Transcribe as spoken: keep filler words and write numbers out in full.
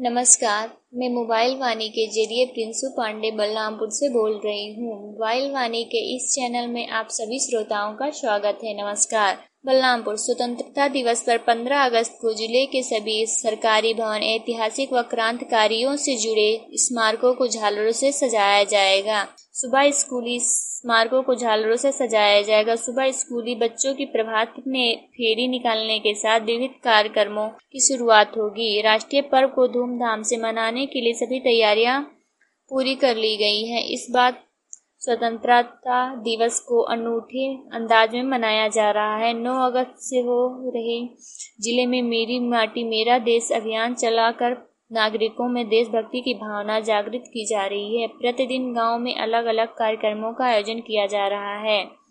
नमस्कार, मैं मोबाइल वाणी के जरिए प्रिंसू पांडे बलरामपुर से बोल रही हूँ। मोबाइल वाणी के इस चैनल में आप सभी श्रोताओं का स्वागत है। नमस्कार। बलरामपुर स्वतंत्रता दिवस पर पंद्रह अगस्त को जिले के सभी सरकारी भवन, ऐतिहासिक व क्रांतिकारियों से जुड़े स्मारकों को झालरों से सजाया जाएगा। सुबह स्कूली स्मारकों को झालरों से सजाया जाएगा। सुबह स्कूली बच्चों की प्रभात में फेरी निकालने के साथ विविध कार्यक्रमों की शुरुआत होगी। राष्ट्रीय पर्व को धूमधाम से मनाने के लिए सभी तैयारियां पूरी कर ली गई हैं। इस बार स्वतंत्रता दिवस को अनूठे अंदाज में मनाया जा रहा है। नौ अगस्त से हो रहे जिले में मेरी माटी मेरा देश अभियान चलाकर नागरिकों में देशभक्ति की भावना जागृत की जा रही है। प्रतिदिन गांव में अलग अलग कार्यक्रमों का आयोजन किया जा रहा है।